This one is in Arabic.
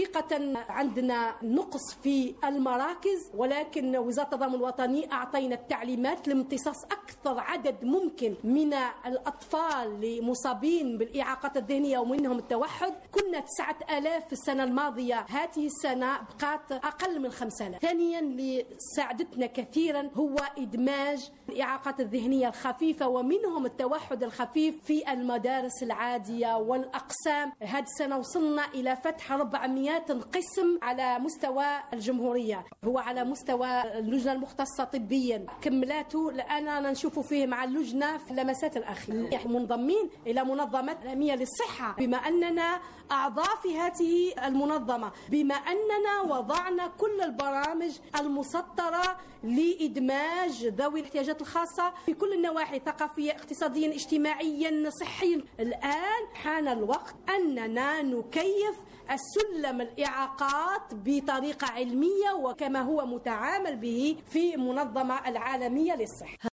حقيقة عندنا نقص في المراكز، ولكن وزارة التضامن الوطني أعطينا التعليمات لامتصاص أكثر عدد ممكن من الأطفال المصابين بالإعاقات الذهنية ومنهم التوحد. كنا 9000 في السنة الماضية، هذه السنة بقات أقل من 5000. ثانيا اللي ساعدتنا كثيرا هو إدماج الإعاقات الذهنية الخفيفة ومنهم التوحد الخفيف في المدارس العادية والأقسام. هذه السنة وصلنا إلى فتح 400 قسم على مستوى الجمهورية، هو على مستوى اللجنة المختصة طبيا كملاته. الآن نشوف فيه مع اللجنة في اللمسات الأخيرة منضمين إلى منظمة العالمية للصحة، بما أننا أعضاء في هذه المنظمة، بما أننا وضعنا كل البرامج المسطرة لإدماج ذوي الاحتياجات الخاصة في كل النواحي، ثقافيا اقتصاديا اجتماعيا صحيا. الآن حان الوقت أننا نكيف السلم الإعاقات بطريقة علمية وكما هو متعامل به في المنظمة العالمية للصحة.